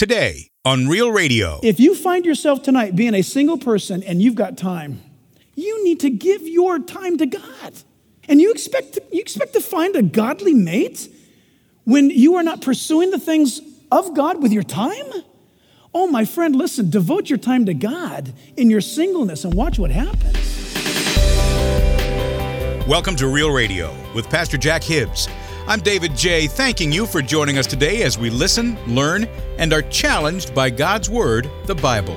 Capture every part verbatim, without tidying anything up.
today on Real Radio. If you find yourself tonight being a single person and you've got time, you need to give your time to God. And you expect to, you expect to find a godly mate when you are not pursuing the things of God with your time? Oh, my friend, listen, devote your time to God in your singleness and watch what happens. Welcome to Real Radio with Pastor Jack Hibbs. I'm David J., thanking you for joining us today as we listen, learn, and are challenged by God's Word, the Bible.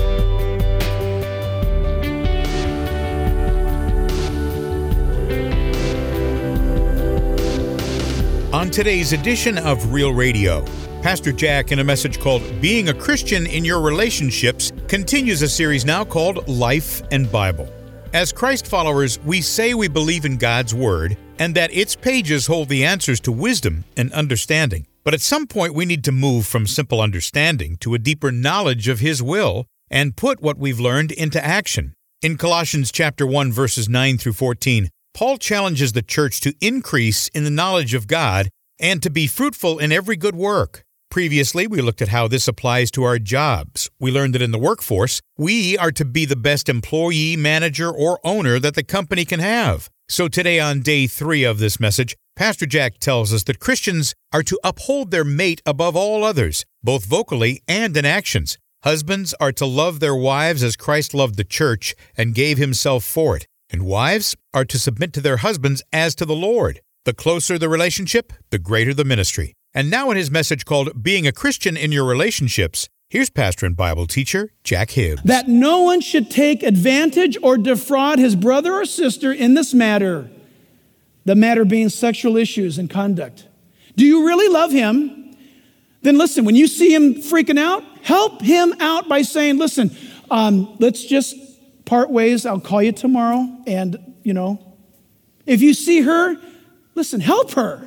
On today's edition of Real Radio, Pastor Jack, in a message called Being a Christian in Your Relationships, continues a series now called Life and Bible. As Christ followers, we say we believe in God's Word and that its pages hold the answers to wisdom and understanding. But at some point, we need to move from simple understanding to a deeper knowledge of His will and put what we've learned into action. In Colossians chapter one, verses nine through fourteen, Paul challenges the church to increase in the knowledge of God and to be fruitful in every good work. Previously, we looked at how this applies to our jobs. We learned that in the workforce, we are to be the best employee, manager, or owner that the company can have. So today on day three of this message, Pastor Jack tells us that Christians are to uphold their mate above all others, both vocally and in actions. Husbands are to love their wives as Christ loved the church and gave Himself for it. And wives are to submit to their husbands as to the Lord. The closer the relationship, the greater the ministry. And now in his message called Being a Christian in Your Relationships, here's pastor and Bible teacher Jack Hibbs. That no one should take advantage or defraud his brother or sister in this matter. The matter being sexual issues and conduct. Do you really love him? Then listen, when you see him freaking out, help him out by saying, listen, um, let's just part ways. I'll call you tomorrow. And, you know, if you see her, listen, help her.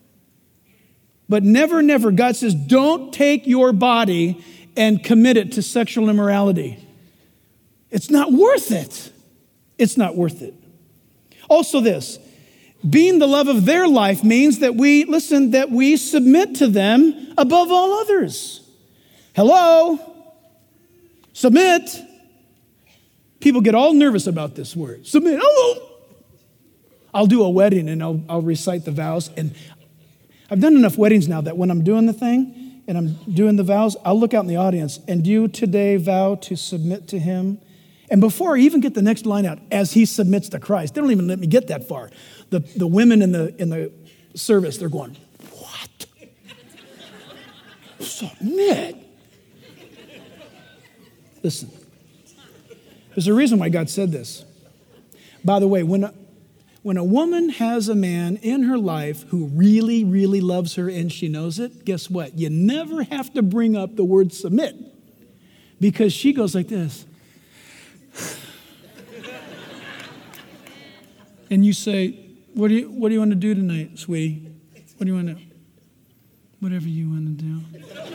But never, never, God says, don't take your body and commit it to sexual immorality. It's not worth it. It's not worth it. Also this, being the love of their life means that we, listen, that we submit to them above all others. Hello? Submit. People get all nervous about this word. Submit. Oh! I'll do a wedding and I'll, I'll recite the vows. And I've done enough weddings now that when I'm doing the thing and I'm doing the vows, I'll look out in the audience and do you today vow to submit to him? And before I even get the next line out, as he submits to Christ, they don't even let me get that far. The, the women in the, in the service, they're going, what? Submit? Listen, there's a reason why God said this. By the way, when a, when a woman has a man in her life who really, really loves her and she knows it, guess what? You never have to bring up the word submit because she goes like this. And you say, what do you, what do you want to do tonight, sweetie? What do you want to, whatever you want to do.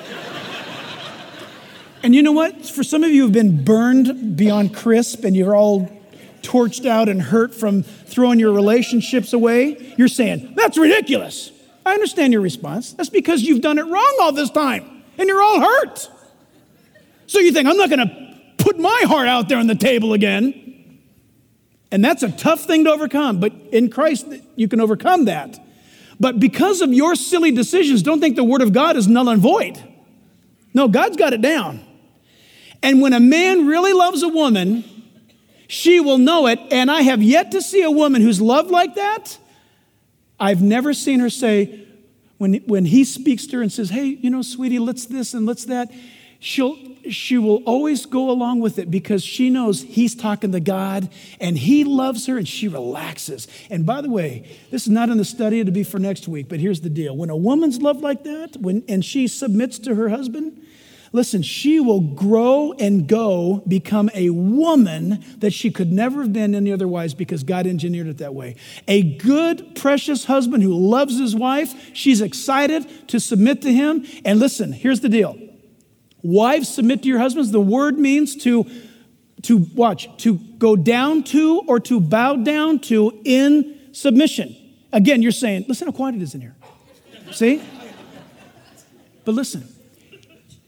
And you know what? For some of you who have been burned beyond crisp and you're all torched out and hurt from throwing your relationships away, you're saying, that's ridiculous. I understand your response. That's because you've done it wrong all this time and you're all hurt. So you think, I'm not going to put my heart out there on the table again. And that's a tough thing to overcome, but in Christ, you can overcome that. But because of your silly decisions, don't think the Word of God is null and void. No, God's got it down. And when a man really loves a woman, she will know it. And I have yet to see a woman who's loved like that. I've never seen her say, when, when he speaks to her and says, hey, you know, sweetie, let's this and let's that, she'll, she will always go along with it because she knows he's talking to God and he loves her and she relaxes. And by the way, this is not in the study to be for next week, but here's the deal. When a woman's loved like that when, and she submits to her husband, listen, she will grow and go become a woman that she could never have been any otherwise because God engineered it that way. A good, precious husband who loves his wife, she's excited to submit to him. And listen, here's the deal. Wives, submit to your husbands. The word means to, to watch, to go down to or to bow down to in submission. Again, you're saying, listen how quiet it is in here. See? But listen,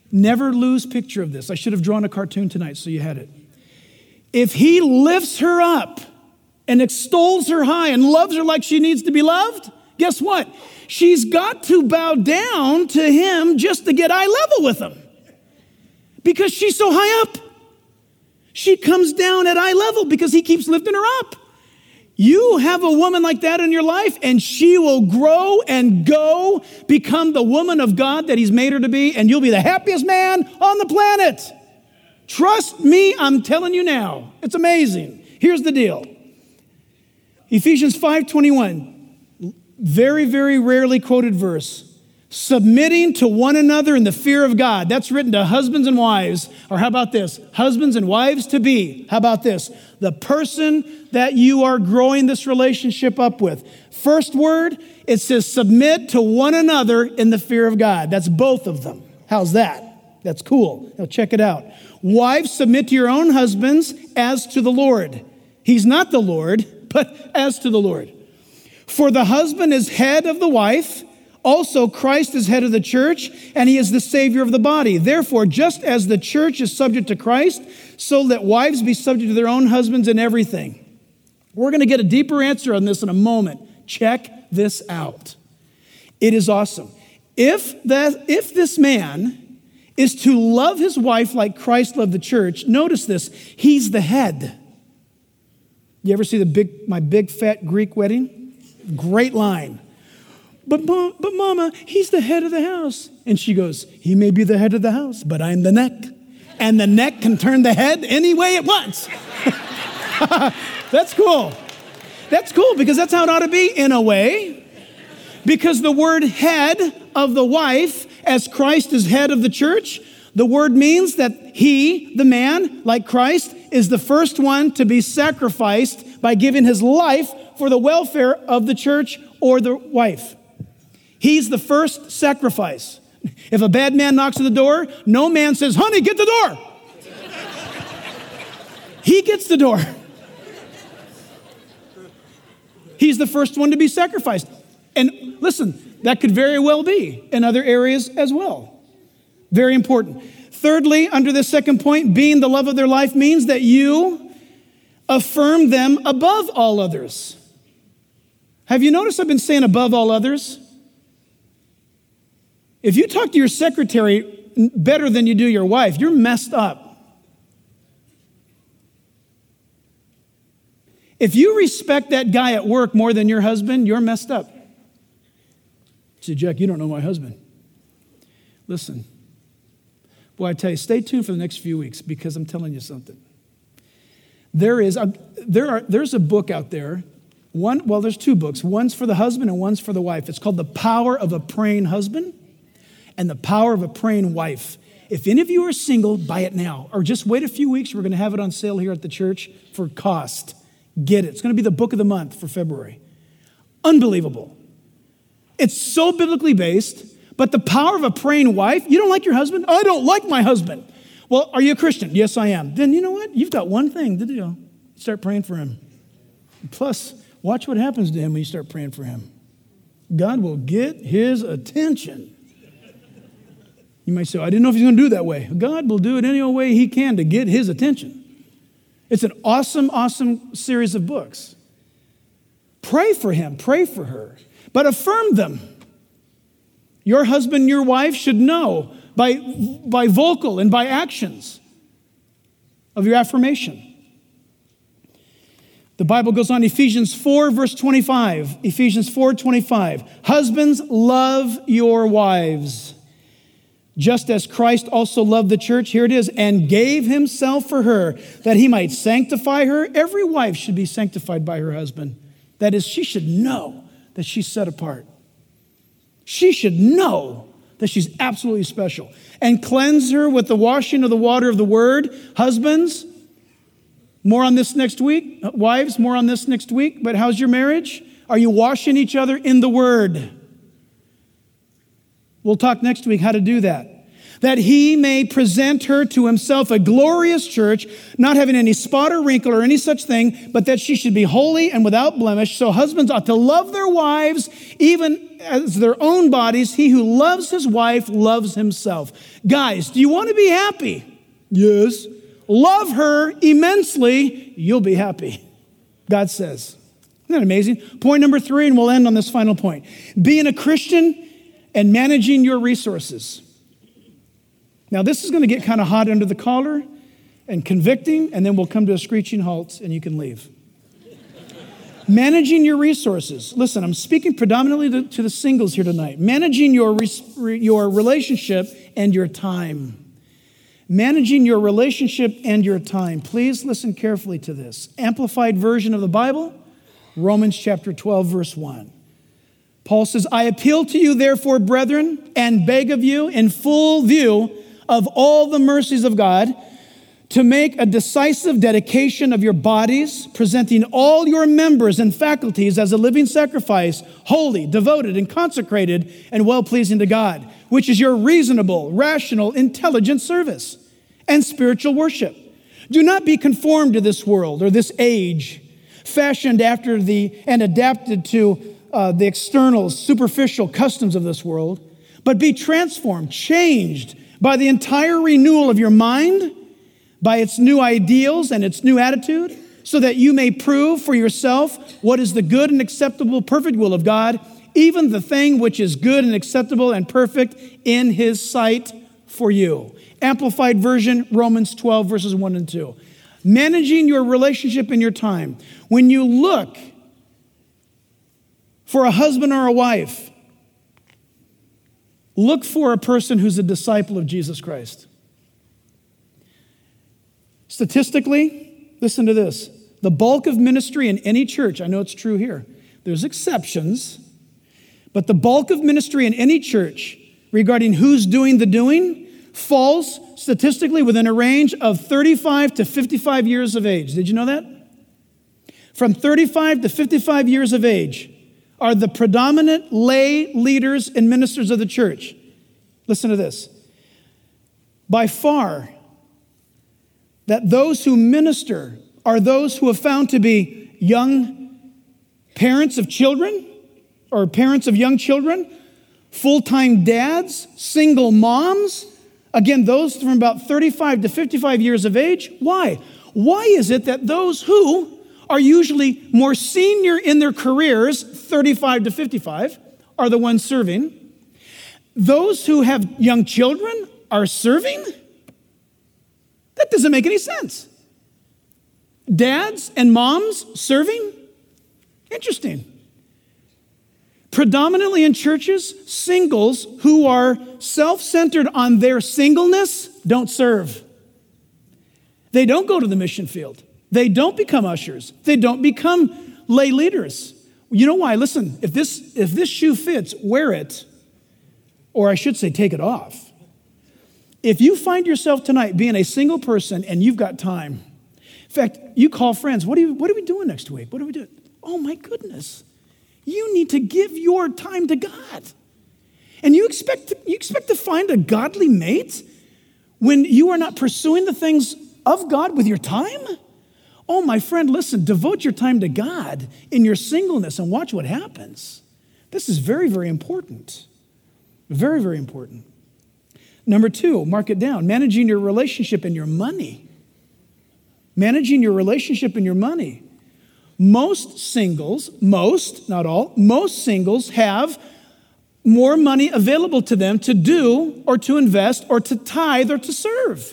Never lose picture of this. I should have drawn a cartoon tonight so you had it. If he lifts her up and extols her high and loves her like she needs to be loved, guess what? She's got to bow down to him just to get eye level with him because she's so high up. She comes down at eye level because he keeps lifting her up. You have a woman like that in your life, and she will grow and go, become the woman of God that he's made her to be, and you'll be the happiest man on the planet. Trust me, I'm telling you now. It's amazing. Here's the deal. Ephesians five twenty-one, very, very rarely quoted verse. Submitting to one another in the fear of God. That's written to husbands and wives. Or how about this? Husbands and wives to be. How about this? The person that you are growing this relationship up with. First word, it says submit to one another in the fear of God. That's both of them. How's that? That's cool. Now check it out. Wives, submit to your own husbands as to the Lord. He's not the Lord, but as to the Lord. For the husband is head of the wife. Also, Christ is head of the church, and he is the Savior of the body. Therefore, just as the church is subject to Christ, so let wives be subject to their own husbands in everything. We're going to get a deeper answer on this in a moment. Check this out. It is awesome. If that, if this man is to love his wife like Christ loved the church, notice this, he's the head. You ever see the big, My Big Fat Greek Wedding? Great line. But, but mama, he's the head of the house. And she goes, he may be the head of the house, but I'm the neck. And the neck can turn the head any way it wants. That's cool. That's cool because that's how it ought to be in a way. Because the word head of the wife, as Christ is head of the church, the word means that he, the man, like Christ, is the first one to be sacrificed by giving his life for the welfare of the church or the wife. He's the first sacrifice. If a bad man knocks at the door, no man says, honey, get the door. He gets the door. He's the first one to be sacrificed. And listen, that could very well be in other areas as well. Very important. Thirdly, under this second point, being the love of their life means that you affirm them above all others. Have you noticed I've been saying above all others? If you talk to your secretary better than you do your wife, you're messed up. If you respect that guy at work more than your husband, you're messed up. You say, Jack, you don't know my husband. Listen, boy, I tell you, stay tuned for the next few weeks because I'm telling you something. There is a, there are, there's a book out there. One, well, there's two books. One's for the husband and one's for the wife. It's called The Power of a Praying Husband and The Power of a Praying Wife. If any of you are single, buy it now. Or just wait a few weeks. We're going to have it on sale here at the church for cost. Get it. It's going to be the book of the month for February. Unbelievable. It's so biblically based, but the power of a praying wife, you don't like your husband? I don't like my husband. Well, are you a Christian? Yes, I am. Then you know what? You've got one thing to do. Start praying for him. Plus, watch what happens to him when you start praying for him. God will get his attention. You might say, I didn't know if he's going to do it that way. God will do it any way he can to get his attention. It's an awesome, awesome series of books. Pray for him. Pray for her. But affirm them. Your husband, your wife should know by, by vocal and by actions of your affirmation. The Bible goes on, Ephesians four, verse twenty-five. Ephesians four, twenty-five. Husbands, love your wives, just as Christ also loved the church, here it is, and gave himself for her, that he might sanctify her. Every wife should be sanctified by her husband. That is, she should know that she's set apart. She should know that she's absolutely special. And cleanse her with the washing of the water of the word. Husbands, more on this next week. Wives, more on this next week. But how's your marriage? Are you washing each other in the word? We'll talk next week how to do that. that he may present her to himself a glorious church, not having any spot or wrinkle or any such thing, but that she should be holy and without blemish. So husbands ought to love their wives, even as their own bodies. He who loves his wife loves himself. Guys, do you want to be happy? Yes. Love her immensely, you'll be happy, God says. Isn't that amazing? Point number three, and we'll end on this final point. Being a Christian and managing your resources. Now, this is going to get kind of hot under the collar and convicting, and then we'll come to a screeching halt and you can leave. Managing your resources. Listen, I'm speaking predominantly to, to the singles here tonight. Managing your, your relationship and your time. Managing your relationship and your time. Please listen carefully to this. Amplified version of the Bible, Romans chapter twelve, verse one. Paul says, I appeal to you, therefore, brethren, and beg of you in full view of all the mercies of God, to make a decisive dedication of your bodies, presenting all your members and faculties as a living sacrifice, holy, devoted, and consecrated, and well-pleasing to God, which is your reasonable, rational, intelligent service and spiritual worship. Do not be conformed to this world or this age, fashioned after the and adapted to uh, the external, superficial customs of this world, but be transformed, changed by the entire renewal of your mind, by its new ideals and its new attitude, so that you may prove for yourself what is the good and acceptable, perfect will of God, even the thing which is good and acceptable and perfect in his sight for you. Amplified version, Romans twelve, verses one and two. Managing your relationship and your time. When you look for a husband or a wife, look for a person who's a disciple of Jesus Christ. Statistically, listen to this. The bulk of ministry in any church, I know it's true here, there's exceptions, but the bulk of ministry in any church regarding who's doing the doing falls statistically within a range of thirty-five to fifty-five years of age. Did you know that? From thirty-five to fifty-five years of age are the predominant lay leaders and ministers of the church. Listen to this. By far, that those who minister are those who have found to be young parents of children or parents of young children, full-time dads, single moms. Again, those from about thirty-five to fifty-five years of age. Why? Why is it that those who are usually more senior in their careers, thirty-five to fifty-five, are the ones serving? Those who have young children are serving? That doesn't make any sense. Dads and moms serving? Interesting. Predominantly in churches, singles who are self-centered on their singleness don't serve. They don't go to the mission field. They don't become ushers. They don't become lay leaders. You know why? Listen, if this, if this shoe fits, wear it. Or I should say, take it off. If you find yourself tonight being a single person and you've got time, in fact, you call friends, what are, you, what are we doing next week? What are we doing? Oh my goodness. You need to give your time to God. And you expect to, you expect to find a godly mate when you are not pursuing the things of God with your time? Oh, my friend, listen, devote your time to God in your singleness and watch what happens. This is very, very important. Very, very important. Number two, mark it down, managing your relationship and your money. Managing your relationship and your money. Most singles, most, not all, most singles have more money available to them to do or to invest or to tithe or to serve.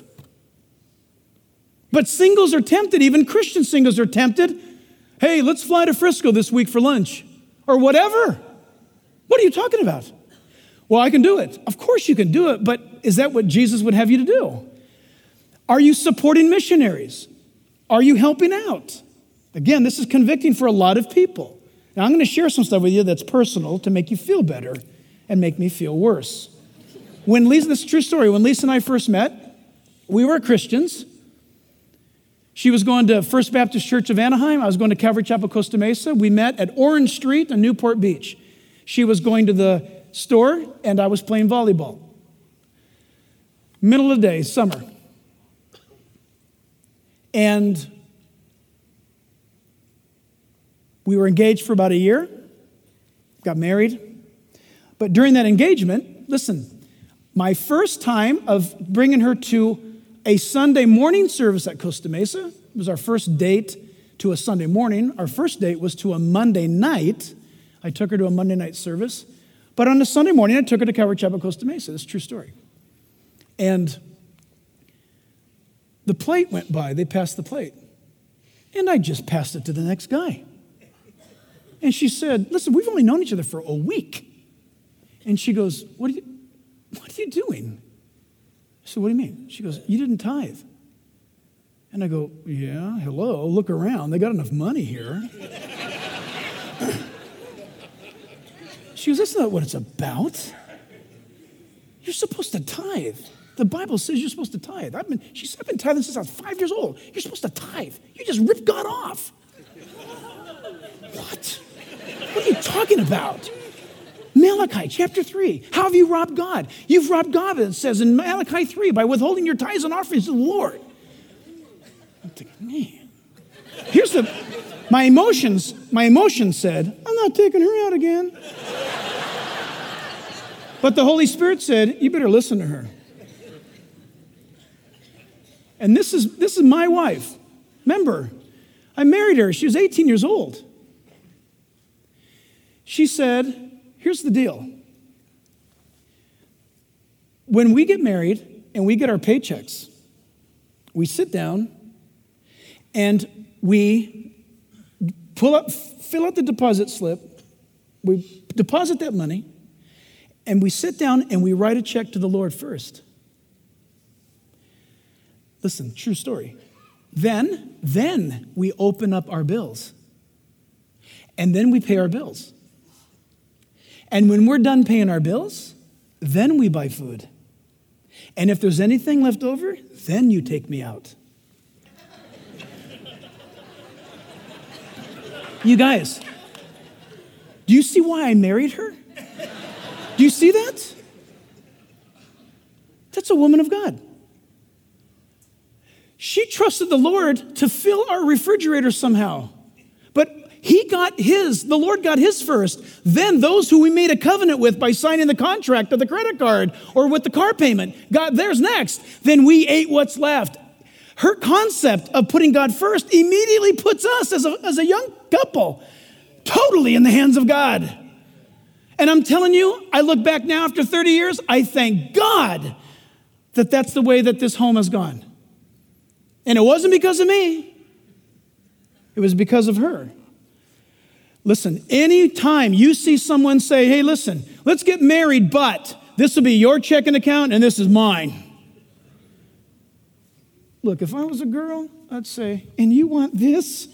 But singles are tempted, even Christian singles are tempted. Hey, let's fly to Frisco this week for lunch or whatever. What are you talking about? Well, I can do it. Of course you can do it, but is that what Jesus would have you to do? Are you supporting missionaries? Are you helping out? Again, this is convicting for a lot of people. Now, I'm going to share some stuff with you that's personal to make you feel better and make me feel worse. When Lisa, this is a true story, when Lisa and I first met, we were Christians. She was going to First Baptist Church of Anaheim. I was going to Calvary Chapel, Costa Mesa. We met at Orange Street in Newport Beach. She was going to the store, and I was playing volleyball. middle of the day, summer. And we were engaged for about a year, got married. But during that engagement, listen, my first time of bringing her to a Sunday morning service at Costa Mesa, it was our first date to a Sunday morning. Our first date was to a Monday night. I took her to a Monday night service. But on a Sunday morning, I took her to Calvary Chapel, Costa Mesa. This is a true story. And the plate went by. They passed the plate. And I just passed it to the next guy. And she said, listen, we've only known each other for a week. And she goes, what are you, what are you doing? I said, what do you mean? She goes, you didn't tithe. And I go, yeah, hello, look around. They got enough money here. She goes, that's not what it's about. You're supposed to tithe. The Bible says you're supposed to tithe. I've been, she said, I've been tithing since I was five years old. You're supposed to tithe. You just ripped God off. What? What are you talking about? Malachi chapter three. How have you robbed God? You've robbed God, it says in Malachi three, by withholding your tithes and offerings to the Lord. I'm thinking, man. Here's the, my emotions, my emotions said, I'm not taking her out again. But the Holy Spirit said, you better listen to her. And this is, this is my wife. Remember, I married her. She was eighteen years old. She said, here's the deal. When we get married and we get our paychecks, we sit down and we pull up, fill out the deposit slip, we deposit that money, and we sit down and we write a check to the Lord first. Listen, true story. Then, then we open up our bills. And then we pay our bills. And when we're done paying our bills, then we buy food. And if there's anything left over, then you take me out. You guys, do you see why I married her? Do you see that? That's a woman of God. She trusted the Lord to fill our refrigerator somehow. But he got his, the Lord got his first. Then those who we made a covenant with by signing the contract or the credit card or with the car payment got theirs next. Then we ate what's left. Her concept of putting God first immediately puts us as a, as a young couple totally in the hands of God. And I'm telling you, I look back now after thirty years, I thank God that that's the way that this home has gone. And it wasn't because of me. It was because of her. Listen, anytime you see someone say, hey, listen, let's get married, but this will be your checking account and this is mine. Look, if I was a girl, I'd say, and you want this?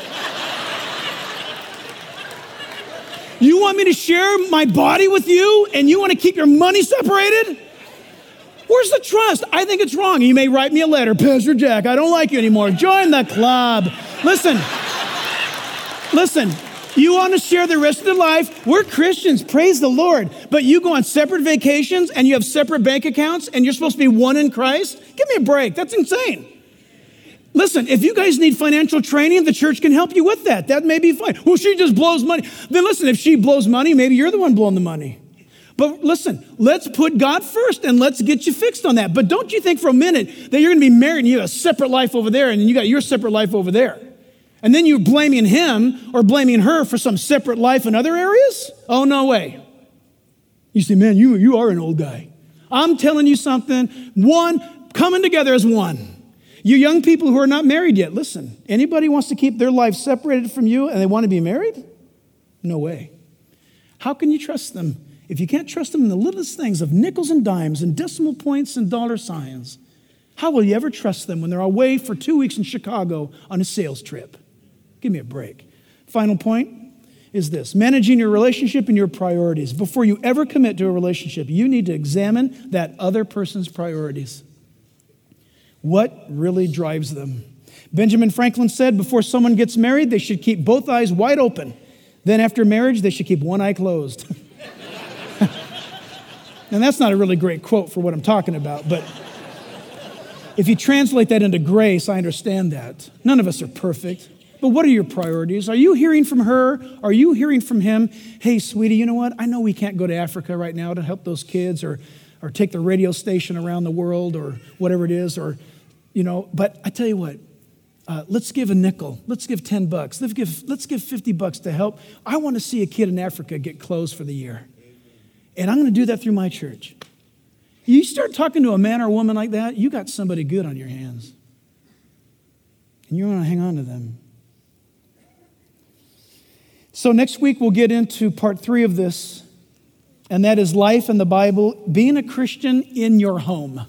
You want me to share my body with you and you want to keep your money separated? Where's the trust? I think it's wrong. You may write me a letter, Pastor Jack, I don't like you anymore. Join the club. Listen, listen, you want to share the rest of your life? We're Christians, praise the Lord. But you go on separate vacations and you have separate bank accounts and you're supposed to be one in Christ? Give me a break. That's insane. Listen, if you guys need financial training, the church can help you with that. That may be fine. Well, she just blows money. Then listen, if she blows money, maybe you're the one blowing the money. But listen, let's put God first and let's get you fixed on that. But don't you think for a minute that you're going to be married and you have a separate life over there and then you got your separate life over there. And then you're blaming him or blaming her for some separate life in other areas? Oh, no way. You say, man, you, you are an old guy. I'm telling you something. One, coming together as one. You young people who are not married yet, listen, anybody wants to keep their life separated from you and they want to be married? No way. How can you trust them if you can't trust them in the littlest things of nickels and dimes and decimal points and dollar signs? How will you ever trust them when they're away for two weeks in Chicago on a sales trip? Give me a break. Final point is this: managing your relationship and your priorities. Before you ever commit to a relationship, you need to examine that other person's priorities. What really drives them? Benjamin Franklin said, before someone gets married, they should keep both eyes wide open. Then after marriage, they should keep one eye closed. And that's not a really great quote for what I'm talking about, but If you translate that into grace, I understand that. None of us are perfect. But what are your priorities? Are you hearing from her? Are you hearing from him? Hey, sweetie, you know what? I know we can't go to Africa right now to help those kids or, or take the radio station around the world or whatever it is. Or, you know, but I tell you what, uh, let's give a nickel. Let's give ten bucks. Let's give, let's give fifty bucks to help. I want to see a kid in Africa get clothes for the year. And I'm going to do that through my church. You start talking to a man or a woman like that, you got somebody good on your hands. And you want to hang on to them. So next week we'll get into part three of this, and that is life in the Bible, being a Christian in your home.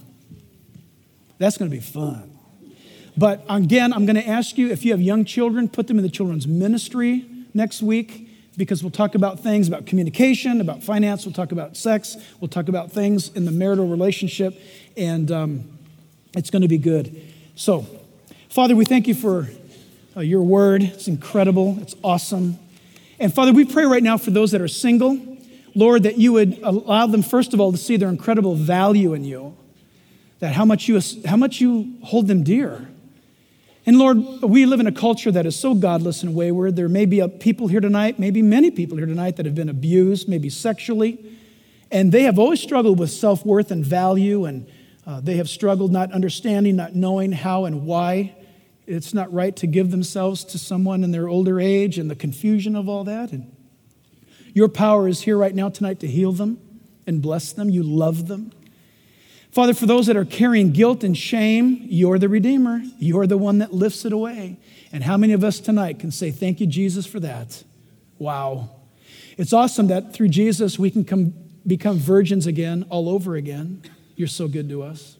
That's going to be fun. But again, I'm going to ask you, if you have young children, put them in the children's ministry next week, because we'll talk about things about communication, about finance, we'll talk about sex, we'll talk about things in the marital relationship, and um, it's going to be good. So, Father, we thank you for uh, your word. It's incredible. It's awesome. And Father, we pray right now for those that are single, Lord, that you would allow them, first of all, to see their incredible value in you, that how much you, how much you hold them dear. And Lord, we live in a culture that is so godless and wayward. There may be a people here tonight, maybe many people here tonight that have been abused, maybe sexually, and they have always struggled with self-worth and value, and uh, they have struggled not understanding, not knowing how and why it's not right to give themselves to someone in their older age, and the confusion of all that. And your power is here right now tonight to heal them and bless them. You love them. Father, for those that are carrying guilt and shame, you're the Redeemer. You're the one that lifts it away. And how many of us tonight can say, thank you, Jesus, for that? Wow. It's awesome that through Jesus we can come, become virgins again, all over again. You're so good to us.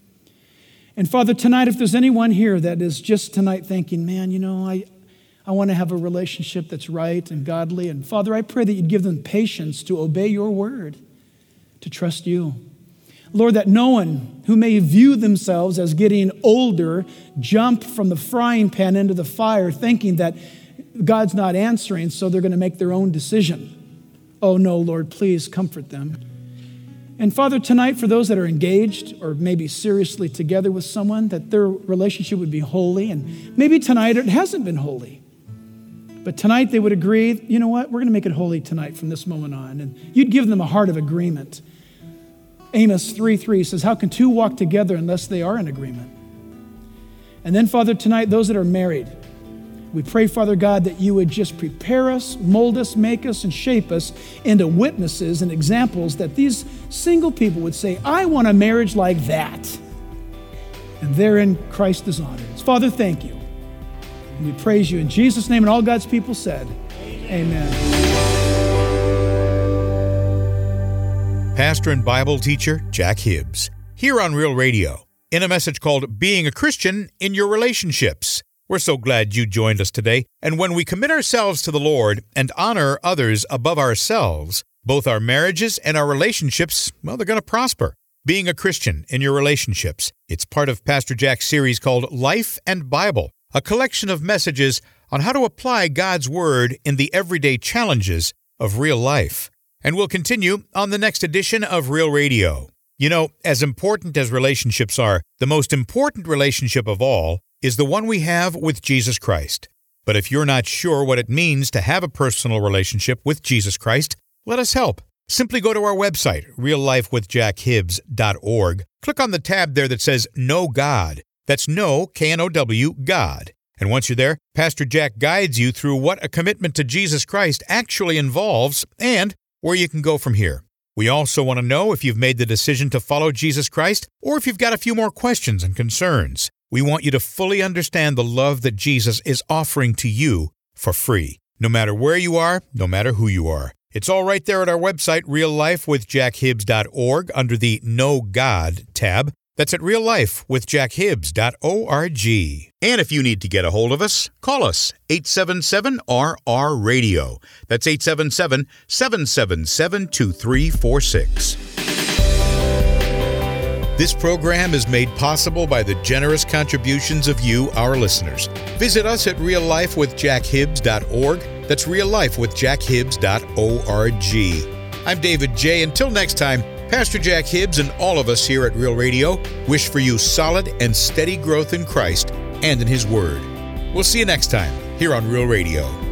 And Father, tonight, if there's anyone here that is just tonight thinking, man, you know, I, I want to have a relationship that's right and godly. And Father, I pray that you'd give them patience to obey your word, to trust you. Lord, that no one who may view themselves as getting older jump from the frying pan into the fire thinking that God's not answering, so they're going to make their own decision. Oh no, Lord, please comfort them. And Father, tonight, for those that are engaged or maybe seriously together with someone, that their relationship would be holy. And maybe tonight it hasn't been holy. But tonight they would agree, you know what, we're going to make it holy tonight from this moment on. And you'd give them a heart of agreement. Amos three three says, how can two walk together unless they are in agreement? And then, Father, tonight, those that are married, we pray, Father God, that you would just prepare us, mold us, make us, and shape us into witnesses and examples that these single people would say, I want a marriage like that. And therein Christ is honored. Father, thank you. And we praise you in Jesus' name, and all God's people said, amen. Pastor and Bible teacher Jack Hibbs, here on Real Radio, in a message called Being a Christian in Your Relationships. We're so glad you joined us today, and when we commit ourselves to the Lord and honor others above ourselves, both our marriages and our relationships, well, they're going to prosper. Being a Christian in your relationships. It's part of Pastor Jack's series called Life and Bible, a collection of messages on how to apply God's Word in the everyday challenges of real life. And we'll continue on the next edition of Real Radio. You know, as important as relationships are, the most important relationship of all is the one we have with Jesus Christ. But if you're not sure what it means to have a personal relationship with Jesus Christ, let us help. Simply go to our website, real life with jack hibbs dot org. Click on the tab there that says Know God. That's Know, K N O W, God. And once you're there, Pastor Jack guides you through what a commitment to Jesus Christ actually involves and where you can go from here. We also want to know if you've made the decision to follow Jesus Christ or if you've got a few more questions and concerns. We want you to fully understand the love that Jesus is offering to you for free, no matter where you are, no matter who you are. It's all right there at our website, real life with jack hibbs dot org, under the Know God tab. That's at real life with jack hibbs dot org. And if you need to get a hold of us, call us, eight seven seven R R radio. That's eight seven seven, seven seven seven, two three four six. This program is made possible by the generous contributions of you, our listeners. Visit us at real life with jack hibbs dot org. That's real life with jack hibbs dot org. I'm David J. Until next time, Pastor Jack Hibbs and all of us here at Real Radio wish for you solid and steady growth in Christ and in His Word. We'll see you next time here on Real Radio.